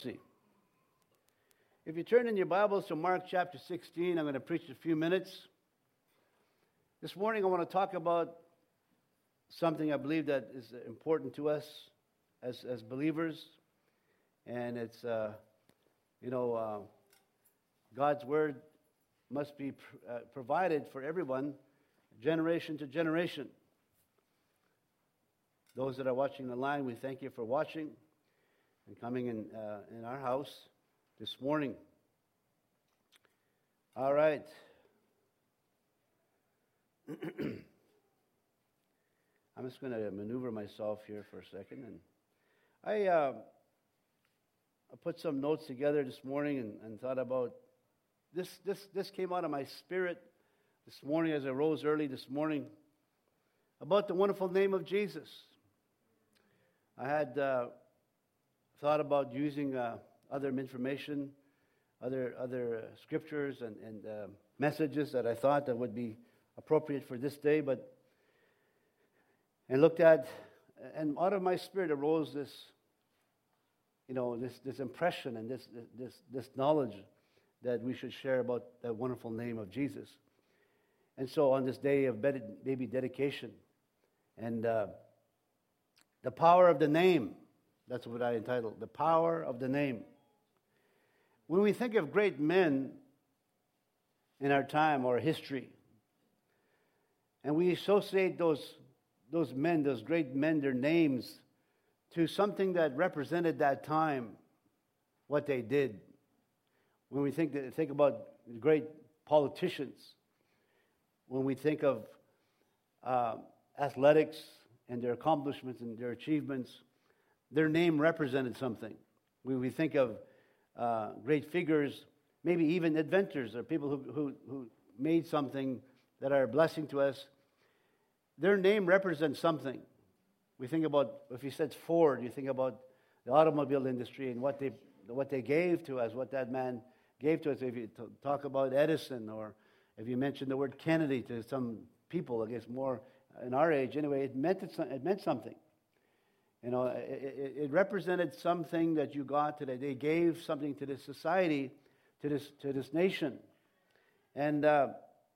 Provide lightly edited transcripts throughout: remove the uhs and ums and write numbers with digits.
See. If you turn in your Bibles to Mark chapter 16, I'm going to preach a few minutes. This morning I want to talk about something I believe that is important to us as believers. And it's, God's Word must be provided for everyone, generation to generation. Those that are watching the line, we thank you for watching and coming in our house this morning. All right. I'm just going to maneuver myself here for a second. And I put some notes together this morning and thought about this came out of my spirit this morning as I rose early this morning about the wonderful name of Jesus. I had thought about using other information, other scriptures and messages that I thought that would be appropriate for this day, and looked at, and out of my spirit arose this impression and this knowledge that we should share about that wonderful name of Jesus. And so on this day of baby dedication, and the power of the name, that's what I entitled, The Power of the Name. When we think of great men in our time or history, and we associate those men, those great men, their names, to something that represented that time, what they did. When we think about great politicians, when we think of athletics and their accomplishments and their achievements, their name represented something. When we think of great figures, maybe even inventors or people who made something that are a blessing to us, their name represents something. We think about, if you said Ford, you think about the automobile industry and what they gave to us, what that man gave to us. If you talk about Edison, or if you mention the word Kennedy to some people, I guess more in our age anyway, it meant something. It represented something that you got today. They gave something to this society, to this nation, and I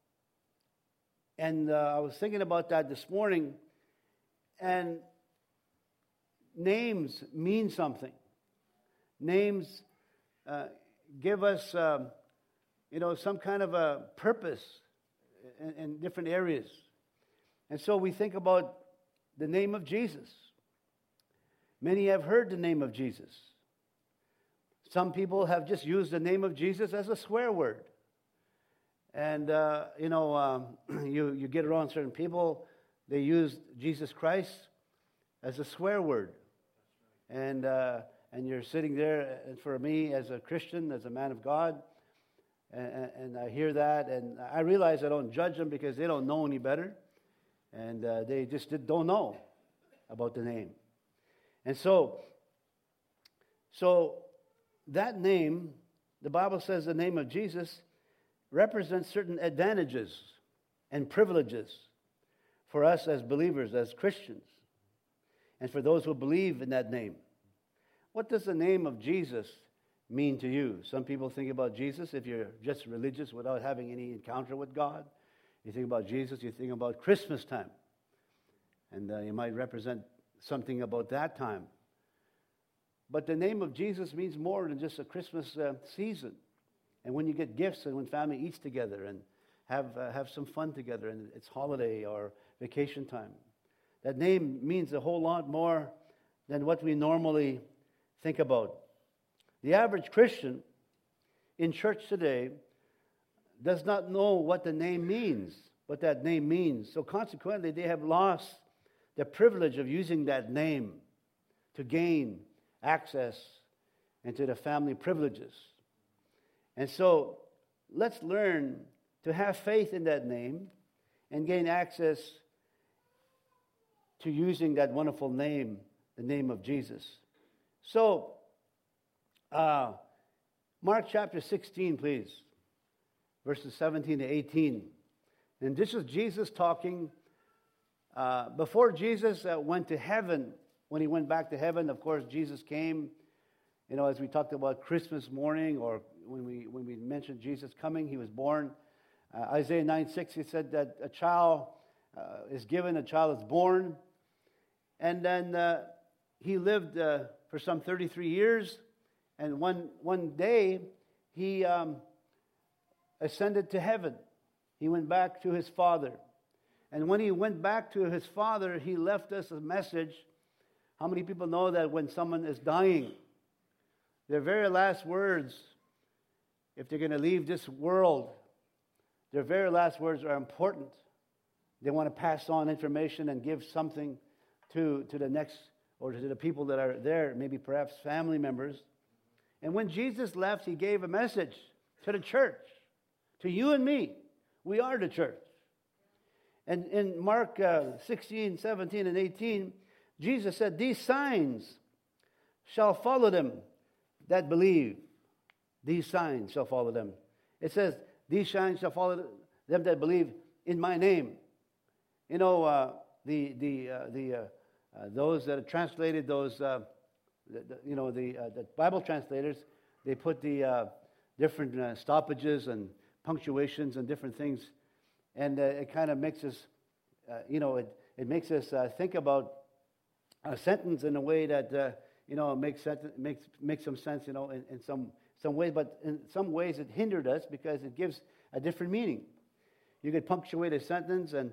was thinking about that this morning. And names mean something. Names give us, some kind of a purpose in different areas. And so we think about the name of Jesus. Many have heard the name of Jesus. Some people have just used the name of Jesus as a swear word. And, you get around certain people, they use Jesus Christ as a swear word. And you're sitting there, and for me as a Christian, as a man of God, and I hear that, and I realize I don't judge them because they don't know any better. And they just don't know about the name. And so that name, the Bible says the name of Jesus represents certain advantages and privileges for us as believers, as Christians, and for those who believe in that name. What does the name of Jesus mean to you? Some people think about Jesus if you're just religious without having any encounter with God. You think about Jesus, you think about Christmas time. And you might represent something about that time. But the name of Jesus means more than just a Christmas season. And when you get gifts and when family eats together and have some fun together and it's holiday or vacation time. That name means a whole lot more than what we normally think about. The average Christian in church today does not know what the name means, what that name means. So consequently, they have lost the privilege of using that name to gain access into the family privileges. And so let's learn to have faith in that name and gain access to using that wonderful name, the name of Jesus. So, Mark chapter 16, please, verses 17 to 18. And this is Jesus talking. Before Jesus went to heaven, when he went back to heaven, of course, Jesus came You know, as we talked about Christmas morning, or when we mentioned Jesus coming, he was born. Isaiah 9:6, he said that a child is given, a child is born. And then he lived for some 33 years. And one day, he ascended to heaven. He went back to his Father. And when he went back to his Father, he left us a message. How many people know that when someone is dying, their very last words, if they're going to leave this world, their very last words are important. They want to pass on information and give something to the next, or to the people that are there, maybe perhaps family members. And when Jesus left, he gave a message to the church, to you and me. We are the church. And in Mark 16, 17, and 18, Jesus said, "These signs shall follow them that believe." These signs shall follow them. It says, "These signs shall follow them that believe in my name." You know, those that have translated those, the Bible translators, they put the different stoppages and punctuations and different things, and it kind of makes us, it makes us think about a sentence in a way that makes some sense, in some ways, but in some ways it hindered us because it gives a different meaning. You could punctuate a sentence and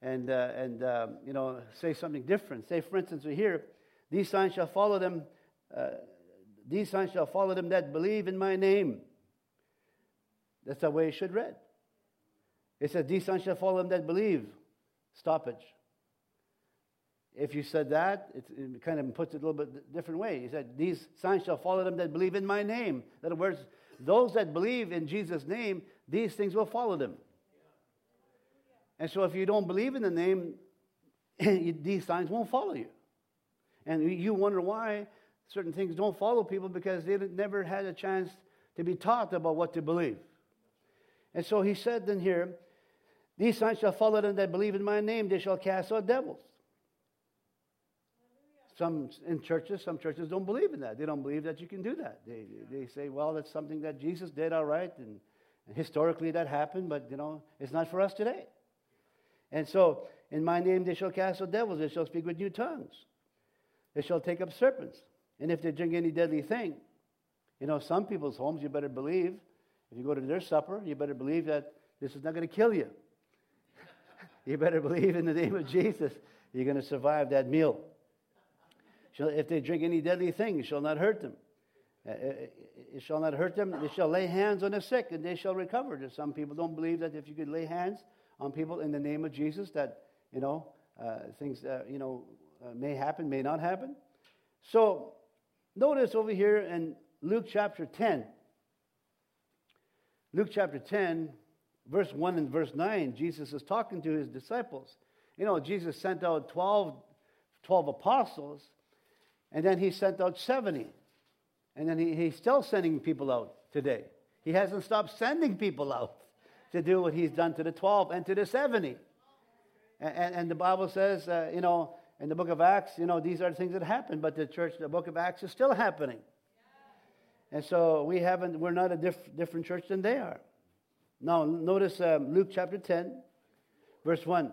say something different. Say, for instance, we hear, "These signs shall follow them. These signs shall follow them that believe in my name." That's the way it should read. It says, "These signs shall follow them that believe." Stoppage. If you said that, it kind of puts it a little bit different way. He said, "These signs shall follow them that believe in my name." In other words, those that believe in Jesus' name, these things will follow them. And so if you don't believe in the name, these signs won't follow you. And you wonder why certain things don't follow people, because they never had a chance to be taught about what to believe. And so he said then here, "These signs shall follow them that believe in my name. They shall cast out devils." Some churches don't believe in that. They don't believe that you can do that. They say, well, that's something that Jesus did, all right, and historically that happened, but it's not for us today. And so, in my name they shall cast out devils. They shall speak with new tongues. They shall take up serpents. And if they drink any deadly thing, some people's homes, you better believe, if you go to their supper, you better believe that this is not going to kill you. You better believe in the name of Jesus, you're going to survive that meal. If they drink any deadly thing, it shall not hurt them. It shall not hurt them. They shall lay hands on the sick, and they shall recover. There's some people don't believe that if you could lay hands on people in the name of Jesus, that things may happen, may not happen. So notice over here in Luke chapter 10. Luke chapter 10, verse 1 and verse 9, Jesus is talking to his disciples. Jesus sent out 12 apostles, and then he sent out 70. And then he's still sending people out today. He hasn't stopped sending people out to do what he's done to the 12 and to the 70. And the Bible says, in the book of Acts, these are the things that happen, but the book of Acts is still happening. And so we're not a different church than they are. Now, notice Luke chapter 10, verse 1.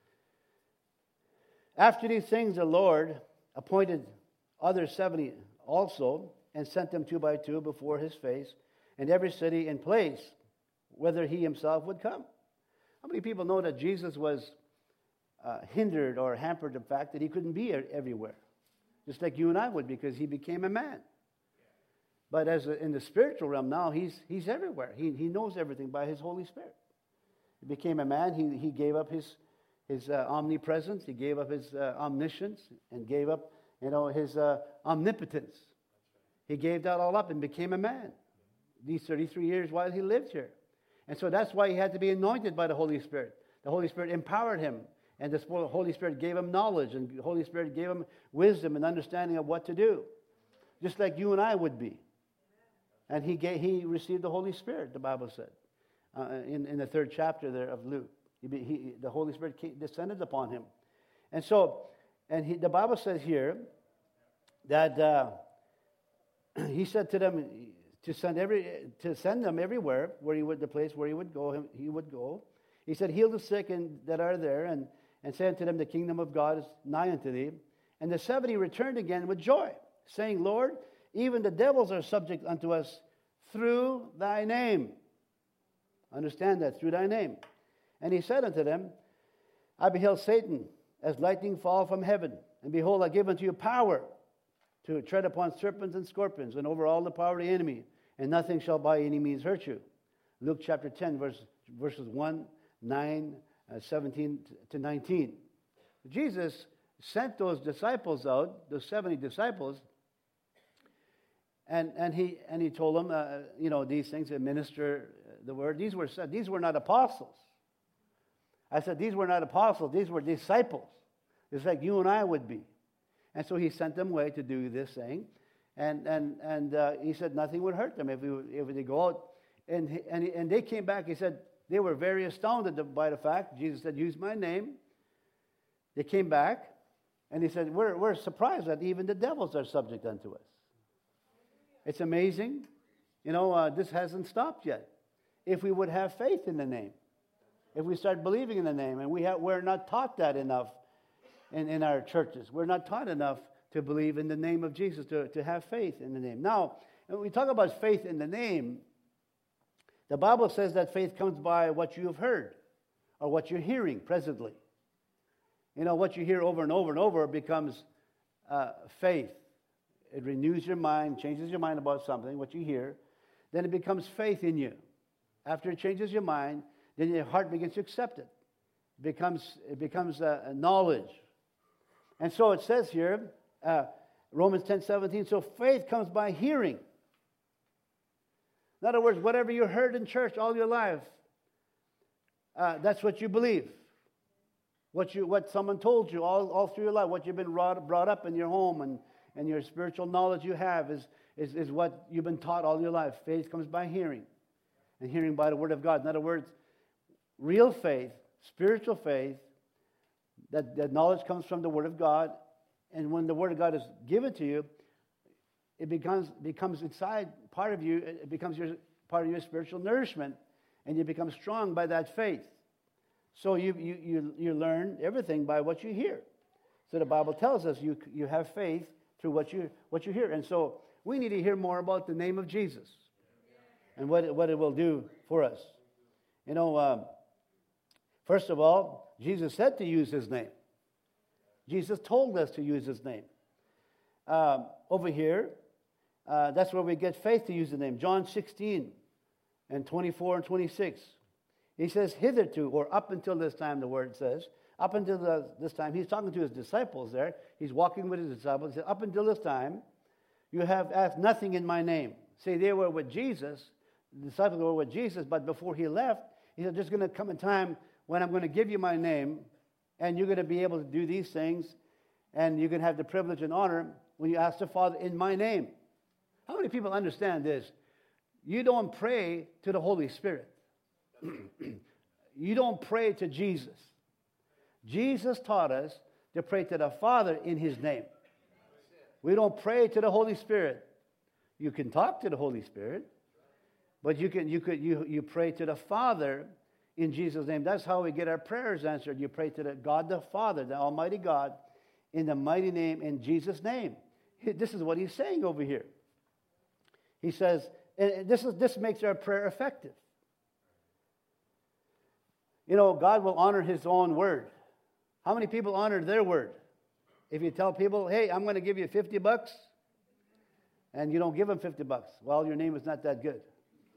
"After these things, the Lord appointed other 70 also, and sent them 2 by 2 before his face, in every city and place, whither he himself would come." How many people know that Jesus was hindered or hampered the fact that he couldn't be everywhere? Just like you and I would, because he became a man. But in the spiritual realm now, he's everywhere. He knows everything by his Holy Spirit. He became a man. He gave up his omnipresence. He gave up his omniscience, and gave up his omnipotence. He gave that all up and became a man these 33 years while he lived here. And so that's why he had to be anointed by the Holy Spirit. The Holy Spirit empowered him, and the Holy Spirit gave him knowledge, and the Holy Spirit gave him wisdom and understanding of what to do, just like you and I would be. And he received the Holy Spirit, the Bible said, in the 3rd chapter there of Luke. The Holy Spirit descended upon him. And so, the Bible says here that he said to them to send them everywhere where the place where he would go. He said, heal the sick that are there, and say unto them, the kingdom of God is nigh unto thee. And the 70 returned again with joy, saying, Lord, even the devils are subject unto us through thy name. Understand that, through thy name. And he said unto them, I beheld Satan as lightning fall from heaven. And behold, I give unto you power to tread upon serpents and scorpions, and over all the power of the enemy, and nothing shall by any means hurt you. Luke chapter 10, verses 1, 9, 17 to 19. Jesus sent those disciples out, those 70 disciples, and he told them, these things, administer the word. These were not apostles. I said these were not apostles. These were disciples. It's like you and I would be. And so he sent them away to do this thing, and he said nothing would hurt them if they go out. And they came back. He said they were very astounded by the fact Jesus said, "Use my name." They came back, and he said, "We're surprised that even the devils are subject unto us." It's amazing. This hasn't stopped yet. If we would have faith in the name, if we start believing in the name, and we're not taught that enough in our churches. We're not taught enough to believe in the name of Jesus, to have faith in the name. Now, when we talk about faith in the name, the Bible says that faith comes by what you have heard or what you're hearing presently. What you hear over and over and over becomes faith. It renews your mind, changes your mind about something, what you hear. Then it becomes faith in you. After it changes your mind, then your heart begins to accept it. It becomes knowledge. And so it says here, Romans 10:17, so faith comes by hearing. In other words, whatever you heard in church all your life, that's what you believe. What someone told you all through your life, what you've been brought up in your home, and your spiritual knowledge you have is what you've been taught all your life. Faith comes by hearing, and hearing by the Word of God. In other words, real faith, spiritual faith, that knowledge comes from the Word of God, and when the Word of God is given to you, it becomes inside part of you. It becomes part of your spiritual nourishment, and you become strong by that faith. So you learn everything by what you hear. So the Bible tells us you have faith through what you hear, and so we need to hear more about the name of Jesus and what it will do for us. First of all, Jesus said to use His name. Jesus told us to use His name. Over here, that's where we get faith to use the name. John 16 and 24 and 26. He says, hitherto, or up until this time, the word says, up until this time, he's talking to his disciples there. He's walking with his disciples. He said, up until this time, you have asked nothing in my name. See, they were with Jesus. The disciples were with Jesus, but before he left, he said, there's going to come a time when I'm going to give you my name, and you're going to be able to do these things, and you're going to have the privilege and honor when you ask the Father in my name. How many people understand this? You don't pray to the Holy Spirit. You don't pray to Jesus. Jesus taught us to pray to the Father in His name. We don't pray to the Holy Spirit. You can talk to the Holy Spirit, but you pray to the Father in Jesus' name. That's how we get our prayers answered. You pray to the God the Father, the Almighty God, in the mighty name, in Jesus' name. This is what he's saying over here. He says, and this makes our prayer effective. God will honor His own word. How many people honor their word? If you tell people, hey, I'm going to give you $50, and you don't give them $50, well, your name is not that good.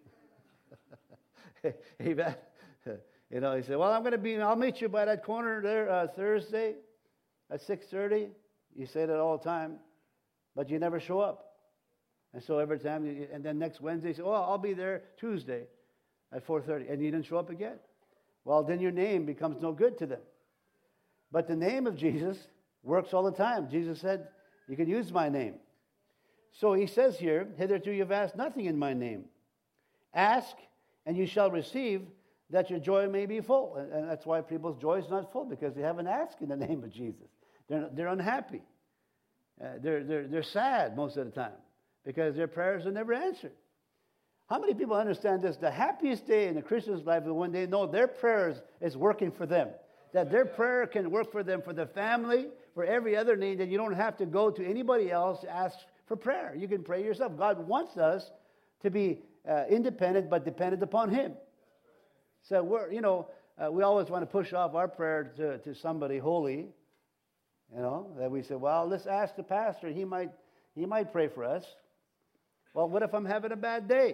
Amen. He said, well, I'll meet you by that corner there Thursday at 6:30. You say that all the time, but you never show up. And so every time, and then next Wednesday, you say, well, I'll be there Tuesday at 4:30, and you didn't show up again. Well, then your name becomes no good to them. But the name of Jesus works all the time. Jesus said, you can use my name. So he says here, hitherto you've asked nothing in my name. Ask, and you shall receive, that your joy may be full. And that's why people's joy is not full, because they haven't asked in the name of Jesus. They're unhappy. They're sad most of the time, because their prayers are never answered. How many people understand this? The happiest day in a Christian's life is when they know their prayers is working for them. That their prayer can work for them, for the family, for every other need, that you don't have to go to anybody else to ask for prayer. You can pray yourself. God wants us to be independent but dependent upon Him. So we always want to push off our prayer to somebody holy. That we say, well, let's ask the pastor. He might pray for us. Well, what if I'm having a bad day?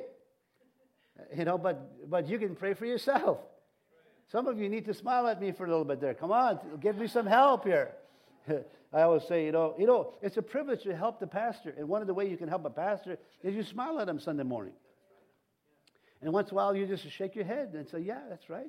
But you can pray for yourself. Some of you need to smile at me for a little bit there. Come on, give me some help here. I always say, it's a privilege to help the pastor. And one of the ways you can help a pastor is you smile at him Sunday morning. And once in a while, you just shake your head and say, yeah, that's right.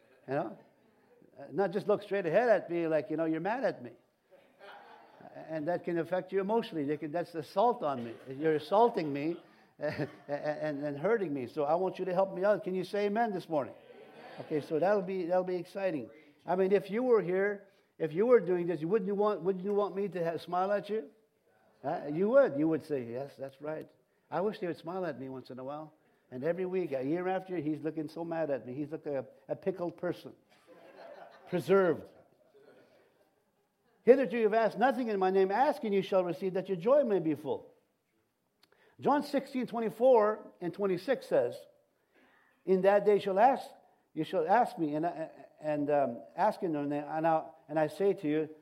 Not just look straight ahead at me like, you're mad at me. And that can affect you emotionally. That's assault on me. You're assaulting me and hurting me. So I want you to help me out. Can you say amen this morning? Amen. Okay, so that'll be exciting. I mean, if you were here, if you were doing this, wouldn't you want me to smile at you? You would. You would say, yes, that's right. I wish they would smile at me once in a while. And every week, a year after year, he's looking so mad at me. He's like a pickled person, preserved. Hitherto you've asked nothing in my name. Ask and you shall receive, that your joy may be full. John 16:24 and 26 says, in that day you shall ask me, and ask in their name, and I say to you,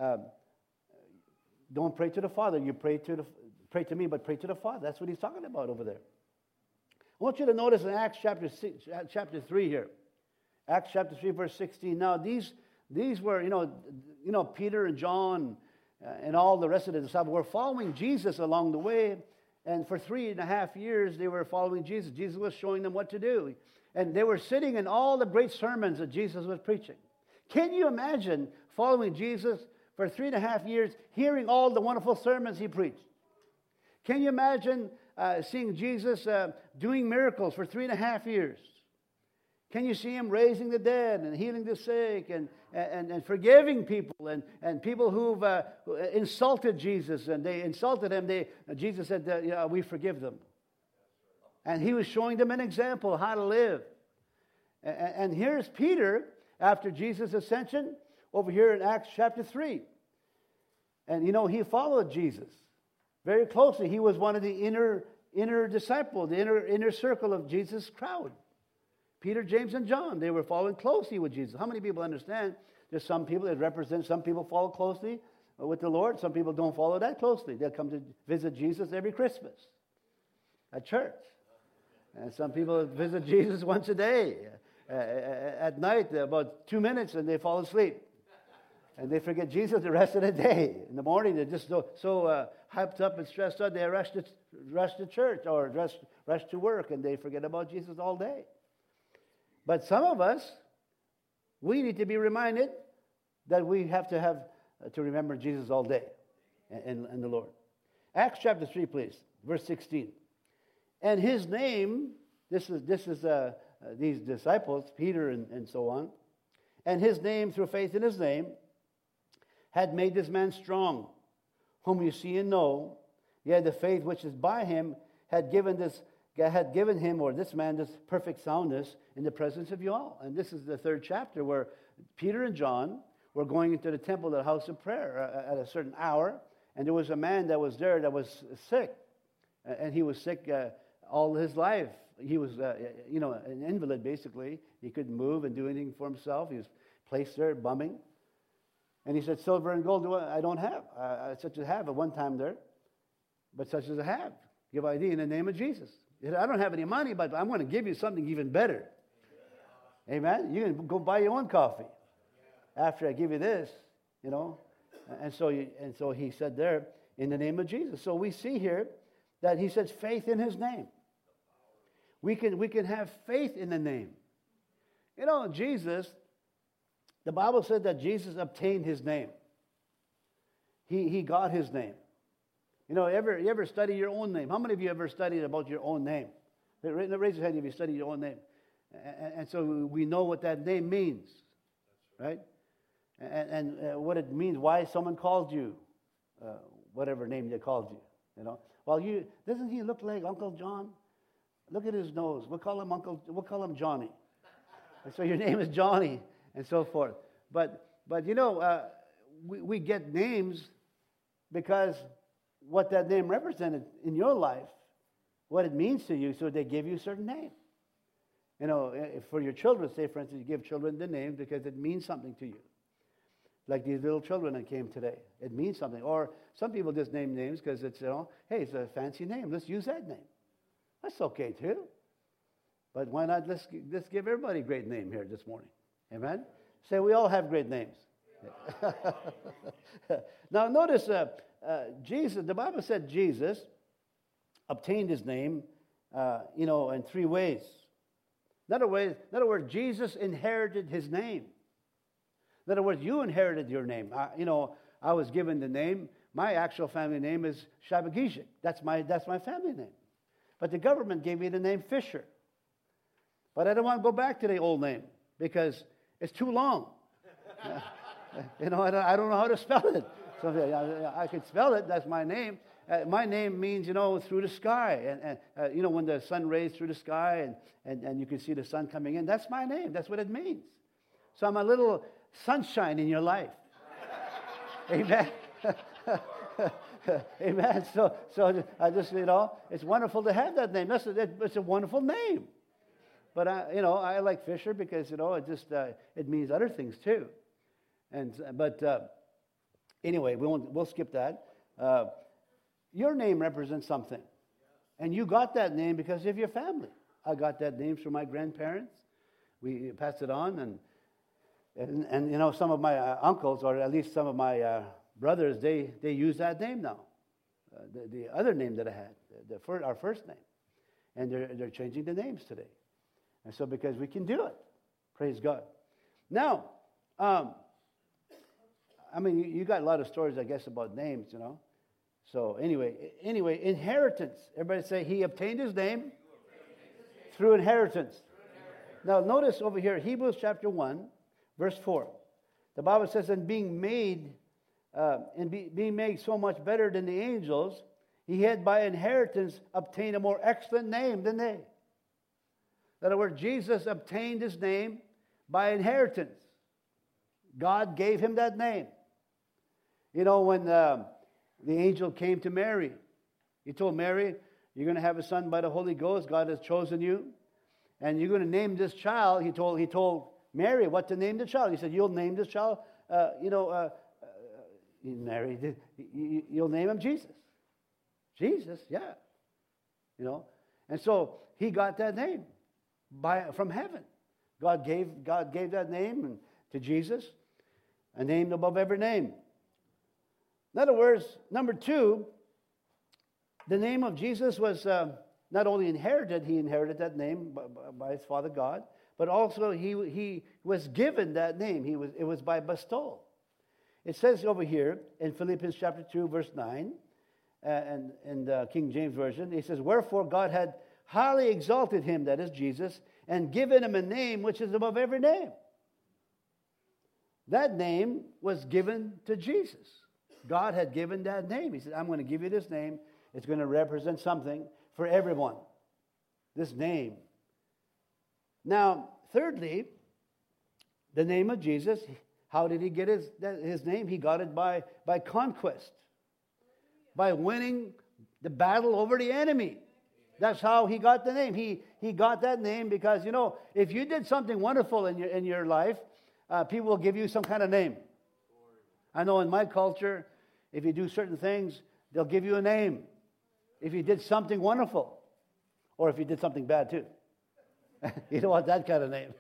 don't pray to the Father. You pray to me, but pray to the Father. That's what he's talking about over there. I want you to notice in Acts chapter 3 here. Acts chapter 3, verse 16. Now these were, Peter and John and all the rest of the disciples were following Jesus along the way. And for 3.5 years, they were following Jesus. Jesus was showing them what to do. And they were sitting in all the great sermons that Jesus was preaching. Can you imagine following Jesus for 3.5 years, hearing all the wonderful sermons he preached? Can you imagine seeing Jesus doing miracles for 3.5 years? Can you see him raising the dead and healing the sick and forgiving people and people who've insulted Jesus and they insulted him? Jesus said, we forgive them. And he was showing them an example how to live. And here's Peter after Jesus' ascension over here in Acts chapter 3. And he followed Jesus very closely. He was one of the inner disciples, the inner circle of Jesus' crowd. Peter, James, and John, they were following closely with Jesus. How many people understand there's some people that represent, some people follow closely with the Lord, some people don't follow that closely. They'll come to visit Jesus every Christmas at church. And some people visit Jesus once a day at night, about 2 minutes, and they fall asleep. And they forget Jesus the rest of the day. In the morning, they're just so hyped up and stressed out, they rush to church or rush to work, and they forget about Jesus all day. But some of us, we need to be reminded that we have to remember Jesus all day and the Lord. Acts chapter 3, please, verse 16. And his name, this is these disciples, Peter and so on, and his name, through faith in his name, had made this man strong, whom you see and know. Yet the faith which is by him had given him, or this man, this perfect soundness in the presence of you all. And this is the 3rd chapter where Peter and John were going into the temple, the house of prayer, at a certain hour. And there was a man that was there that was sick. And he was sick all his life. He was, an invalid, basically. He couldn't move and do anything for himself. He was placed there, bumming. And he said, silver and gold I don't have. Such as I have at one time there. But such as I have. Give ID in the name of Jesus. He said, I don't have any money, but I'm going to give you something even better. Amen? You can go buy your own coffee after I give you this, And so he said there, in the name of Jesus. So we see here that he says faith in his name. We can have faith in the name. Jesus, the Bible said that Jesus obtained his name. He got his name. You ever study your own name? How many of you ever studied about your own name? Raise your hand if you study your own name. And so we know what that name means, right? And what it means, why someone called you, whatever name they called you, Well, doesn't he look like Uncle John? Look at his nose. We'll call him Johnny. And so your name is Johnny, and so forth. But we get names because what that name represented in your life, what it means to you, so they give you a certain name. For your children, say, for instance, you give children the name because it means something to you. Like these little children that came today. It means something. Or some people just name names because it's, hey, it's a fancy name. Let's use that name. That's okay, too. But why not let's give everybody a great name here this morning. Amen? Say, we all have great names. Now, notice, Jesus, the Bible said Jesus obtained his name, in three ways. In other words, Jesus inherited his name. In other words, you inherited your name. I was given the name. My actual family name is Shabagijik. That's my family name. But the government gave me the name Fisher. But I don't want to go back to the old name because it's too long. I don't know how to spell it. So I could spell it. That's my name. My name means, through the sky. And when the sun rays through the sky and you can see the sun coming in, that's my name. That's what it means. So I'm a little sunshine in your life. Amen. Amen. So I just, it's wonderful to have that name. It's a wonderful name. But I like Fisher because it means other things too. But anyway, we'll skip that. Your name represents something, and you got that name because of your family. I got that name from my grandparents. We passed it on, and some of my uncles, or at least some of my brothers, they use that name now. The other name that I had, our first name, and they're changing the names today. And so because we can do it, praise God. Now, you got a lot of stories, I guess, about names, So anyway, inheritance. Everybody say, he obtained his name through inheritance. Now, notice over here, Hebrews chapter 1, verse 4. The Bible says, and being made so much better than the angels, he had by inheritance obtained a more excellent name than they. In other words, Jesus obtained his name by inheritance. God gave him that name. When the angel came to Mary, he told Mary, you're going to have a son by the Holy Ghost. God has chosen you. And you're going to name this child. He told Mary what to name the child. He said, you'll name this child, Mary, you'll name him Jesus. Jesus, yeah. And so he got that name from heaven. God gave that name to Jesus, a name above every name. In other words, number two, the name of Jesus was not only inherited, he inherited that name by his Father God, but also he was given that name. It was by bestowal. It says over here in Philippians chapter 2, verse 9, and King James Version, it says, wherefore God had highly exalted him, that is Jesus, and given him a name which is above every name. That name was given to Jesus. God had given that name. He said, I'm going to give you this name. It's going to represent something for everyone. This name. Now, thirdly, the name of Jesus. How did he get his name? He got it by conquest. By winning the battle over the enemy. That's how he got the name. He got that name because, if you did something wonderful in your life, people will give you some kind of name. I know in my culture, if you do certain things, they'll give you a name. If you did something wonderful, or if you did something bad too. You don't want that kind of name.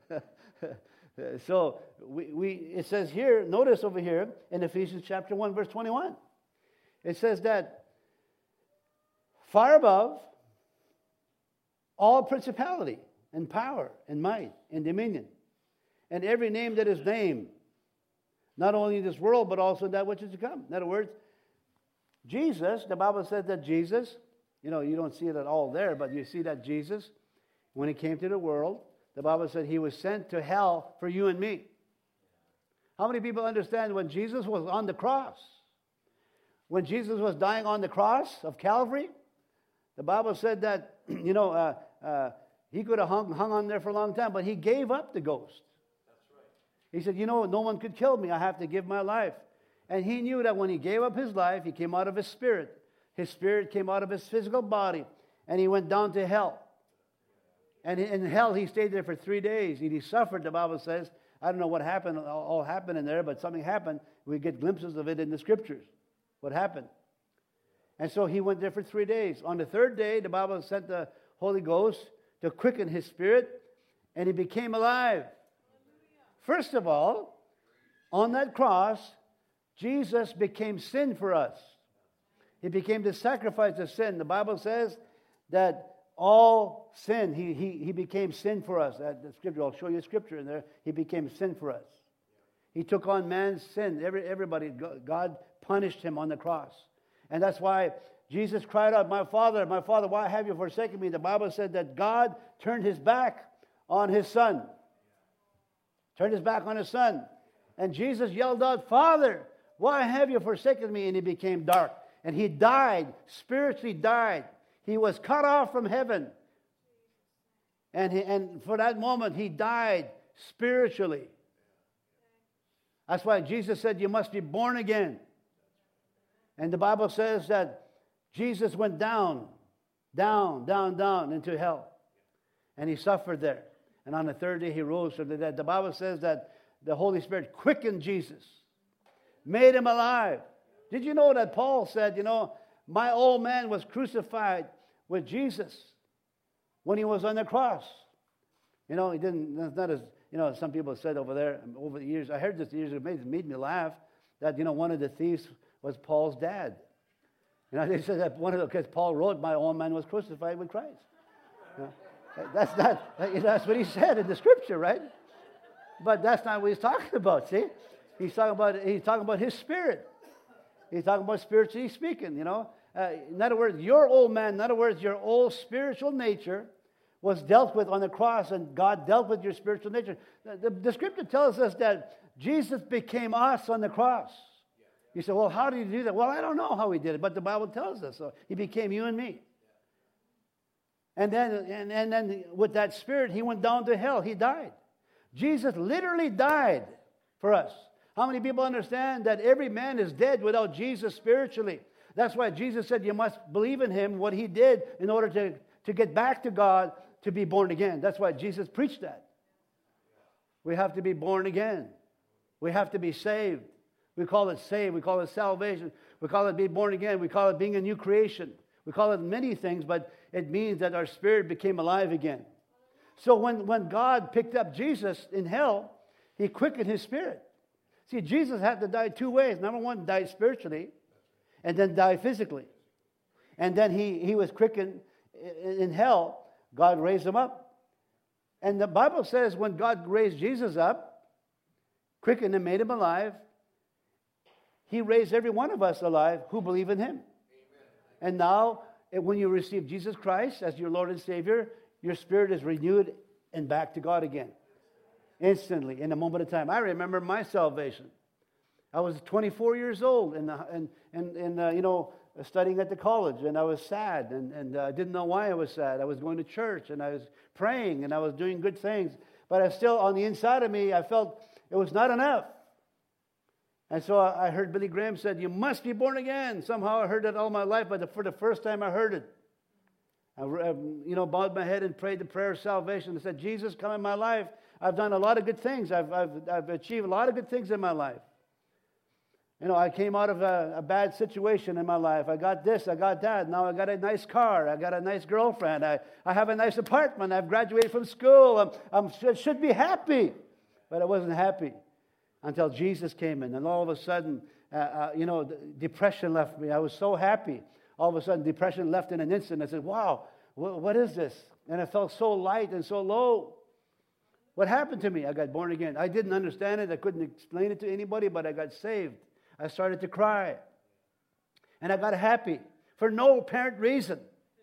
So it says here, notice over here in Ephesians chapter 1, verse 21. It says that far above all principality and power and might and dominion and every name that is named, not only in this world, but also in that which is to come. In other words, Jesus, the Bible says that Jesus, you don't see it at all there, but you see that Jesus, when he came to the world, the Bible said he was sent to hell for you and me. How many people understand when Jesus was on the cross, When Jesus was dying on the cross of Calvary, the Bible said that, he could have hung on there for a long time, but he gave up the ghost. He said, no one could kill me. I have to give my life. And he knew that when he gave up his life, he came out of his spirit. His spirit came out of his physical body, and he went down to hell. And in hell, he stayed there for 3 days. And he suffered, the Bible says. I don't know what happened, all happened in there, but something happened. We get glimpses of it in the Scriptures, what happened. And so he went there for 3 days. On the third day, the Bible sent the Holy Ghost to quicken his spirit, and he became alive. First of all, on that cross, Jesus became sin for us. He became the sacrifice of sin. The Bible says that all sin, he became sin for us. The scripture, I'll show you a scripture in there. He became sin for us. He took on man's sin. Everybody, God punished him on the cross. And that's why Jesus cried out, my Father, why have you forsaken me? The Bible said that God turned his back on his Son. Turned his back on his Son. And Jesus yelled out, Father, why have you forsaken me? And he became dark. And he died, spiritually died. He was cut off from heaven. And for that moment, he died spiritually. That's why Jesus said, you must be born again. And the Bible says that Jesus went down into hell. And he suffered there. And on the third day, he rose from the dead. The Bible says that the Holy Spirit quickened Jesus, made him alive. Did you know that Paul said, my old man was crucified with Jesus when he was on the cross? He didn't, that's not as, some people said over there, over the years, I heard this years ago, it made me laugh, that, one of the thieves was Paul's dad. They said that because Paul wrote, my old man was crucified with Christ. That's what he said in the scripture, right? But that's not what he's talking about, see? He's talking about his spirit. He's talking about spiritually speaking, in other words, your old man, your old spiritual nature was dealt with on the cross, and God dealt with your spiritual nature. The scripture tells us that Jesus became us on the cross. You say, well, how did he do that? Well, I don't know how he did it, but the Bible tells us. So he became you and me. And then with that spirit, he went down to hell. He died. Jesus literally died for us. How many people understand that every man is dead without Jesus spiritually? That's why Jesus said you must believe in him, what he did in order to get back to God, to be born again. That's why Jesus preached that. We have to be born again. We have to be saved. We call it saved. We call it salvation. We call it being born again. We call it being a new creation. We call it many things, but it means that our spirit became alive again. So when God picked up Jesus in hell, he quickened his spirit. See, Jesus had to die two ways. Number one, die spiritually, and then die physically. And then he was quickened in hell. God raised him up. And the Bible says when God raised Jesus up, quickened and made him alive, he raised every one of us alive who believe in him. Amen. And now, when you receive Jesus Christ as your Lord and Savior, your spirit is renewed and back to God again. Instantly, in a moment of time. I remember my salvation. I was 24 years old and studying at the college, and I was sad, and I didn't know why I was sad. I was going to church, and I was praying, and I was doing good things, but I still, on the inside of me, I felt it was not enough. And so I heard Billy Graham said, you must be born again. Somehow I heard that all my life, but for the first time I heard it. I bowed my head and prayed the prayer of salvation and said, Jesus, come in my life. I've done a lot of good things. I've achieved a lot of good things in my life. I came out of a bad situation in my life. I got this, I got that. Now I got a nice car. I got a nice girlfriend. I have a nice apartment. I've graduated from school. I should be happy. But I wasn't happy until Jesus came in. And all of a sudden, depression left me. I was so happy. All of a sudden, depression left in an instant. I said, wow, what is this? And I felt so light and so low. What happened to me? I got born again. I didn't understand it. I couldn't explain it to anybody, but I got saved. I started to cry. And I got happy for no apparent reason.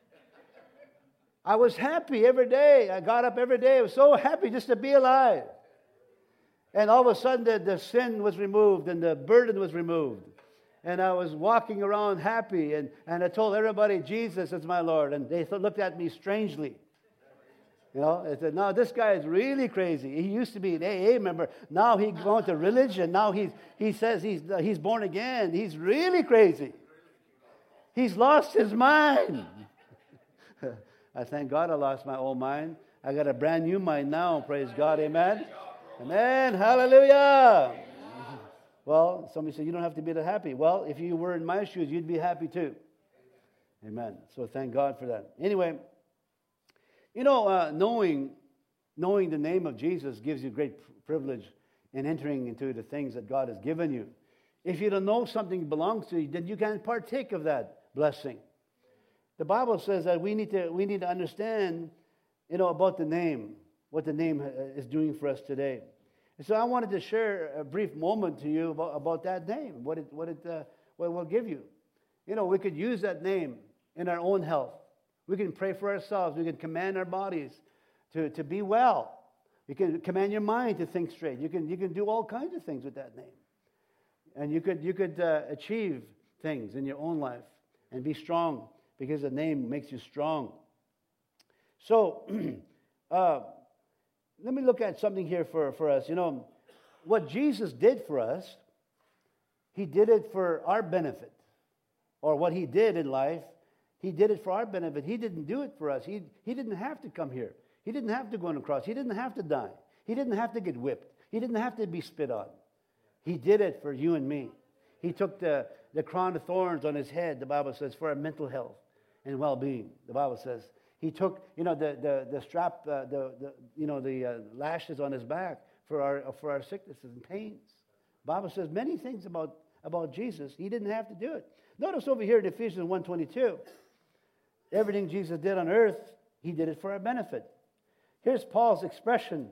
I was happy every day. I got up every day. I was so happy just to be alive. And all of a sudden, the sin was removed and the burden was removed. And I was walking around happy, and I told everybody, Jesus is my Lord. And they looked at me strangely. You know, I said, no, this guy is really crazy. He used to be an AA member. Now he's going to religion. Now he says he's born again. He's really crazy. He's lost his mind. I thank God I lost my old mind. I got a brand new mind now. Praise God. Amen. Amen. Hallelujah. Well, somebody said, you don't have to be that happy. Well, if you were in my shoes, you'd be happy too. Amen. So thank God for that. Anyway, you know, knowing the name of Jesus gives you great privilege in entering into the things that God has given you. If you don't know something belongs to you, then you can't partake of that blessing. The Bible says that we need to understand, you know, about the name, what the name is doing for us today. And so I wanted to share a brief moment to you about that name, what it will give you. You know, we could use that name in our own health. We can pray for ourselves. We can command our bodies to be well. You can command your mind to think straight. You can do all kinds of things with that name. And you could achieve things in your own life and be strong because the name makes you strong. So, let me look at something here for us. You know, what Jesus did for us, He did it for our benefit. Or what He did in life, He did it for our benefit. He didn't do it for us. He didn't have to come here. He didn't have to go on the cross. He didn't have to die. He didn't have to get whipped. He didn't have to be spit on. He did it for you and me. He took the crown of thorns on His head, the Bible says, for our mental health and well-being. The Bible says He took, you know, the strap, the lashes on His back for our sicknesses and pains. The Bible says many things about Jesus. He didn't have to do it. Notice over here in Ephesians 1:22, everything Jesus did on earth, He did it for our benefit. Here's Paul's expression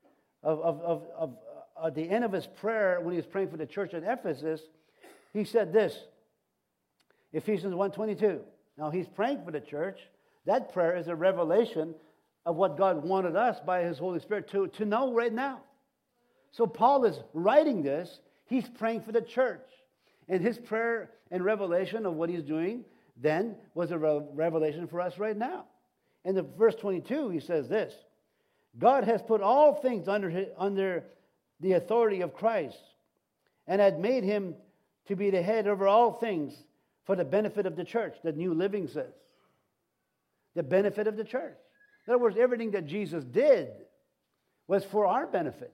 of the end of his prayer when he was praying for the church at Ephesus. He said this, Ephesians 1:22. Now he's praying for the church. That prayer is a revelation of what God wanted us by His Holy Spirit to know right now. So Paul is writing this. He's praying for the church. And his prayer and revelation of what he's doing then was a revelation for us right now. In the verse 22, he says this, God has put all things under the authority of Christ and had made Him to be the head over all things for the benefit of the church, the New Living says. The benefit of the church. In other words, everything that Jesus did was for our benefit.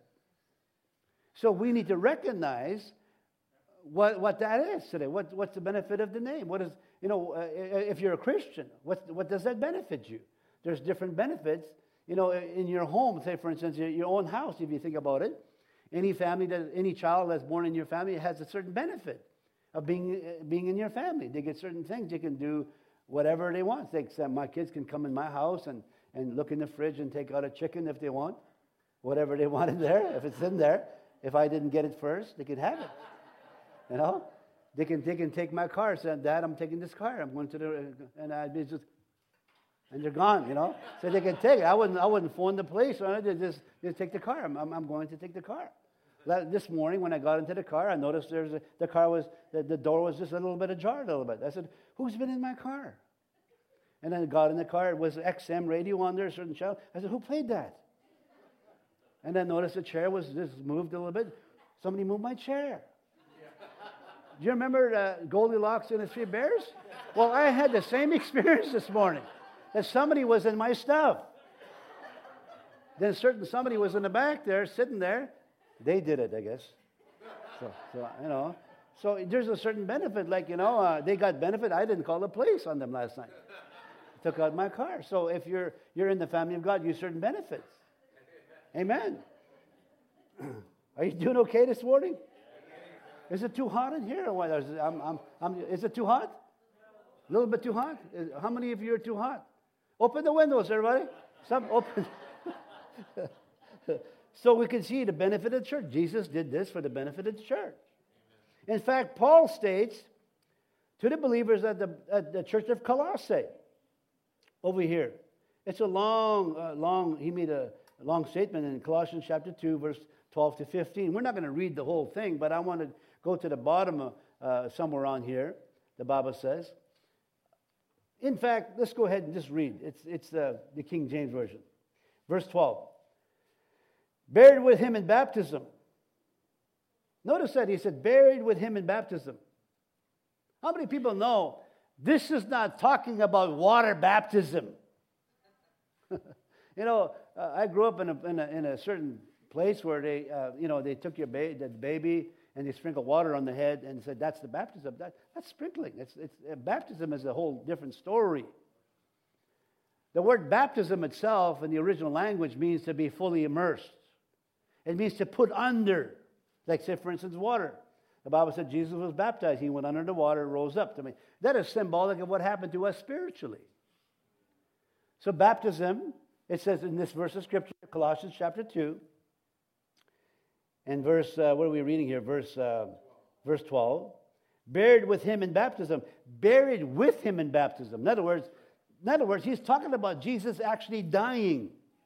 So we need to recognize what that is today. What's the benefit of the name? What is, you know, if you're a Christian, what does that benefit you? There's different benefits. You know, in your home, say for instance, your own house, if you think about it, any child that's born in your family has a certain benefit of being in your family. They get certain things. They can do whatever they want. My kids can come in my house and look in the fridge and take out a chicken if they want. Whatever they want in there, if it's in there. If I didn't get it first, they could have it. You know? They can take my car. Say, Dad, I'm taking this car. I'm going to and I'd be just, and they're gone, you know? So they can take it. I wouldn't phone the police. Or they just take the car. I'm going to take the car. This morning when I got into the car, I noticed the door was just a little bit ajar a little bit. I said, who's been in my car? And then I got in the car. It was XM radio on there, a certain channel. I said, who played that? And then noticed the chair was just moved a little bit. Somebody moved my chair. Do you remember Goldilocks and the Three Bears? Well, I had the same experience this morning. That somebody was in my stuff. Then somebody was in the back there, sitting there. They did it, I guess. So you know. So there's a certain benefit. Like, you know, they got benefit. I didn't call the police on them last night. Took out my car. So if you're in the family of God, you have certain benefits. Amen. Are you doing okay this morning? Is it too hot in here or what? Is it too hot? A little bit too hot? How many of you are too hot? Open the windows, everybody. Some open. So we can see the benefit of the church. Jesus did this for the benefit of the church. In fact, Paul states to the believers at the church of Colossae, over here. It's a he made a long statement in Colossians chapter 2, verse 12 to 15. We're not going to read the whole thing, but I want to go to the bottom somewhere on here, the Bible says. In fact, let's go ahead and just read. It's the King James Version. Verse 12. Buried with him in baptism. Notice that he said, buried with him in baptism. How many people know this is not talking about water baptism? I grew up in a certain place where they took the baby and they sprinkled water on the head and said, that's the baptism. That's sprinkling. Baptism is a whole different story. The word baptism itself in the original language means to be fully immersed. It means to put under. Like, say, for instance, water. The Bible said Jesus was baptized. He went under the water, rose up. I mean, that is symbolic of what happened to us spiritually. So baptism, it says in this verse of Scripture, Colossians chapter 2, and verse, what are we reading here? Verse 12. Buried with him in baptism. Buried with him in baptism. In other words, he's talking about Jesus actually dying.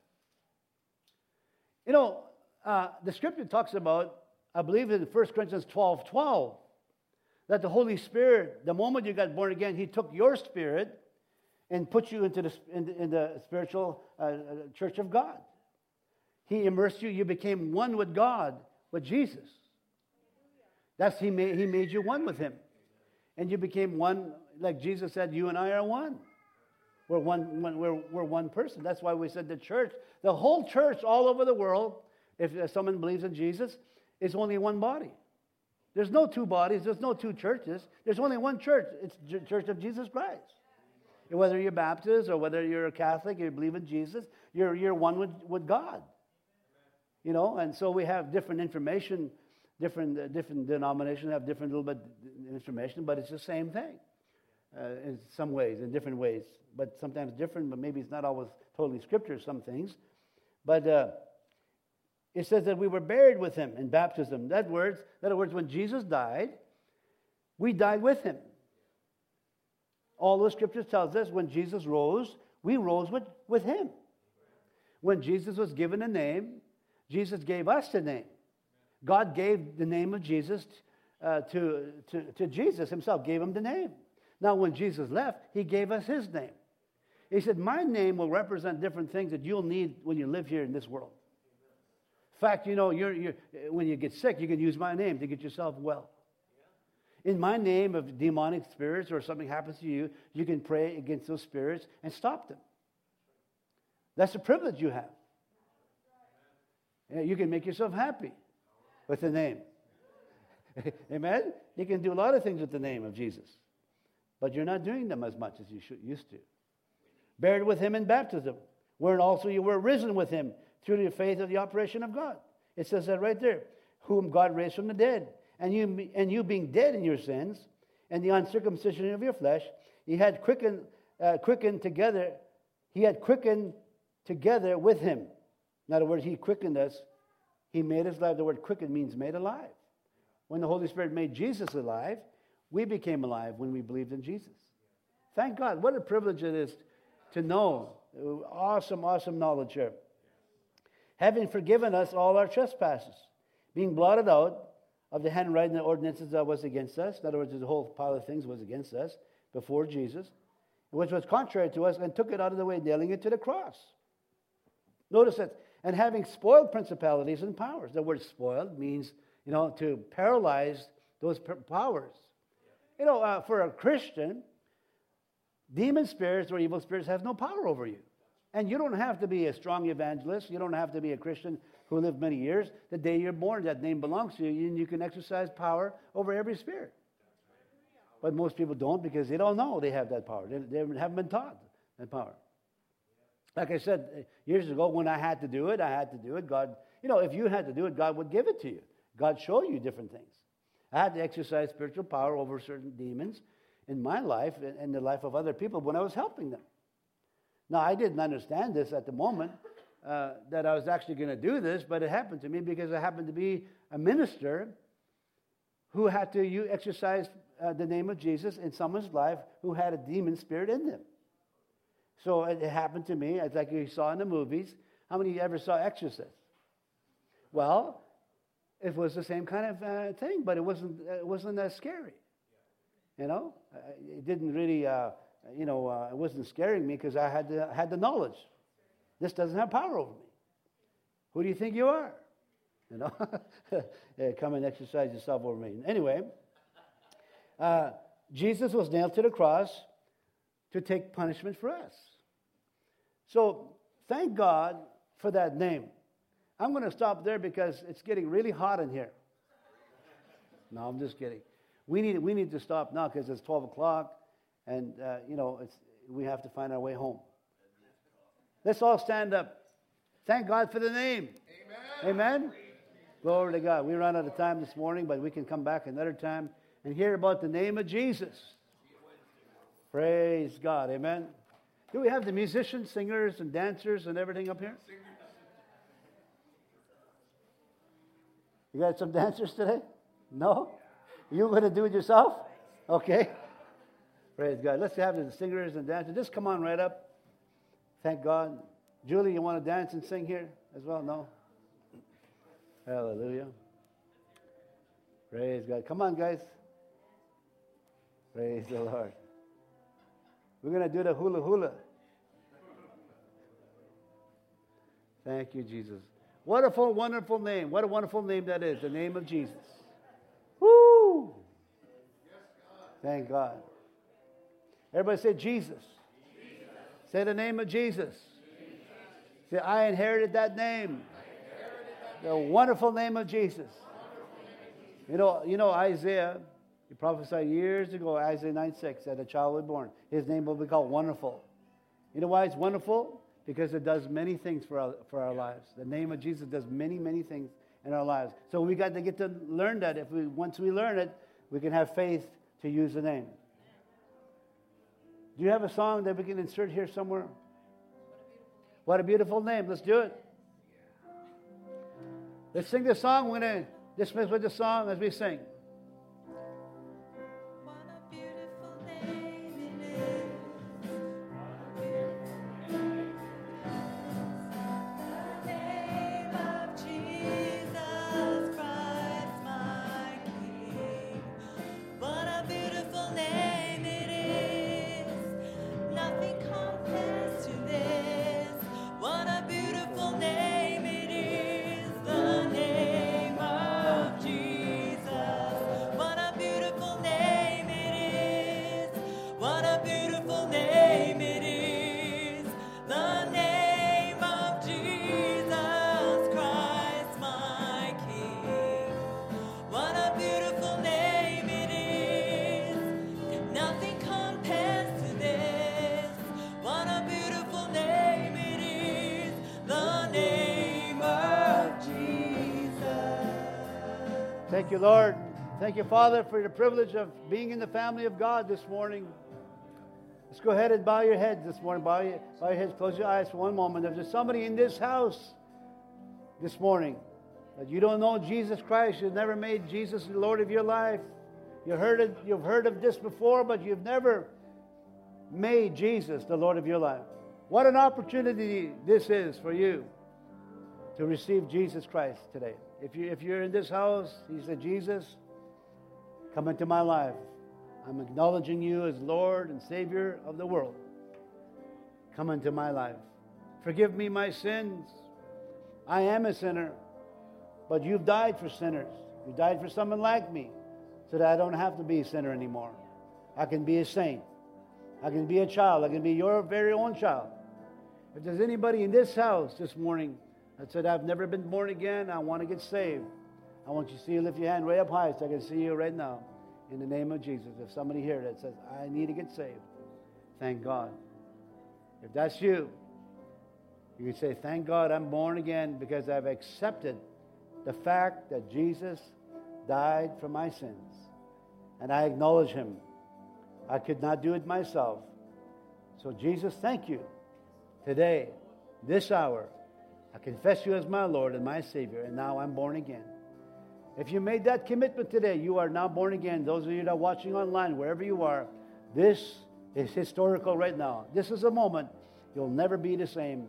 The Scripture talks about, I believe in 1 Corinthians 12:12, that the Holy Spirit, the moment you got born again, he took your spirit and put you into the spiritual church of God. He immersed you. You became one with God, with Jesus. He made you one with him. And you became one, like Jesus said, you and I are one. We're one person. That's why we said the church, the whole church all over the world, if someone believes in Jesus, is only one body. There's no two bodies. There's no two churches. There's only one church. It's the Church of Jesus Christ. Whether you're Baptist or whether you're a Catholic, you believe in Jesus, you're one with God. And so we have different information, different denominations have different little bit information, but it's the same thing in some ways, in different ways. But sometimes different, but maybe it's not always totally Scripture, some things. But it says that we were buried with him in baptism. In other words, when Jesus died, we died with him. All the Scriptures tells us when Jesus rose, we rose with him. When Jesus was given a name, Jesus gave us the name. God gave the name of Jesus to Jesus himself, gave him the name. Now, when Jesus left, he gave us his name. He said, my name will represent different things that you'll need when you live here in this world. In fact, when you get sick, you can use my name to get yourself well. In my name, if demonic spirits or something happens to you, you can pray against those spirits and stop them. That's a privilege you have. You can make yourself happy with the name. Amen? You can do a lot of things with the name of Jesus. But you're not doing them as much as you used to. Buried with him in baptism, wherein also you were risen with him through the faith of the operation of God. It says that right there. Whom God raised from the dead. And you being dead in your sins and the uncircumcision of your flesh, he had quickened together with him. In other words, he quickened us. He made us alive. The word quicken means made alive. When the Holy Spirit made Jesus alive, we became alive when we believed in Jesus. Thank God. What a privilege it is to know. Awesome, awesome knowledge here. Having forgiven us all our trespasses, being blotted out of the handwriting of ordinances that was against us. In other words, the whole pile of things was against us before Jesus, which was contrary to us, and took it out of the way, nailing it to the cross. Notice that. And having spoiled principalities and powers. The word spoiled means, to paralyze those powers. For a Christian, demon spirits or evil spirits have no power over you. And you don't have to be a strong evangelist. You don't have to be a Christian who lived many years. The day you're born, that name belongs to you, and you can exercise power over every spirit. But most people don't because they don't know they have that power. They haven't been taught that power. Like I said, years ago, when I had to do it, God, if you had to do it, God would give it to you. God showed you different things. I had to exercise spiritual power over certain demons in my life and the life of other people when I was helping them. Now, I didn't understand this at the moment, that I was actually going to do this, but it happened to me because I happened to be a minister who had to exercise the name of Jesus in someone's life who had a demon spirit in them. So it happened to me, it's like you saw in the movies. How many of you ever saw Exorcist? Well, it was the same kind of thing, but it wasn't as scary. You know, it didn't really, it wasn't scaring me because I had the knowledge. This doesn't have power over me. Who do you think you are? You know, yeah, come and exercise yourself over me. Anyway, Jesus was nailed to the cross to take punishment for us. So thank God for that name. I'm going to stop there because it's getting really hot in here. No, I'm just kidding. We need to stop now because it's 12 o'clock, and we have to find our way home. Let's all stand up. Thank God for the name. Amen. Amen. Glory to God. We ran out of time this morning, but we can come back another time and hear about the name of Jesus. Praise God. Amen. Do we have the musicians, singers, and dancers and everything up here? You got some dancers today? No? You going to do it yourself? Okay. Praise God. Let's have the singers and dancers. Just come on right up. Thank God. Julie, you want to dance and sing here as well? No? Hallelujah. Praise God. Come on, guys. Praise the Lord. We're going to do the hula hula. Thank you, Jesus. What a wonderful name. What a wonderful name that is, the name of Jesus. Woo! Thank God. Everybody say Jesus. Jesus. Say the name of Jesus. Say, I inherited that name. The wonderful name of Jesus. You know Isaiah, he prophesied years ago, Isaiah 9:6, that a child will be born. His name will be called Wonderful. You know why it's wonderful? Because it does many things for our lives. The name of Jesus does many, many things in our lives. So we got to get to learn that. Once we learn it, we can have faith to use the name. Do you have a song that we can insert here somewhere? What a beautiful name. Let's do it. Let's sing this song. We're going to dismiss with the song as we sing. Thank you, Lord. Thank you, Father, for the privilege of being in the family of God this morning. Let's go ahead and bow your heads this morning. Bow your heads, close your eyes for one moment. If there's somebody in this house this morning that you don't know Jesus Christ, you've never made Jesus the Lord of your life. You've heard of this before, but you've never made Jesus the Lord of your life. What an opportunity this is for you to receive Jesus Christ today. If you're in this house, he said, Jesus, come into my life. I'm acknowledging you as Lord and Savior of the world. Come into my life. Forgive me my sins. I am a sinner, but you've died for sinners. You died for someone like me so that I don't have to be a sinner anymore. I can be a saint. I can be a child. I can be your very own child. If there's anybody in this house this morning that said, I've never been born again, I want to get saved, I want you to see you lift your hand way up high so I can see you right now. In the name of Jesus. If somebody here that says, I need to get saved, thank God. If that's you, you can say, thank God I'm born again because I've accepted the fact that Jesus died for my sins. And I acknowledge him. I could not do it myself. So Jesus, thank you. Today, this hour, I confess you as my Lord and my Savior, and now I'm born again. If you made that commitment today, you are now born again. Those of you that are watching online, wherever you are, this is historical right now. This is a moment you'll never be the same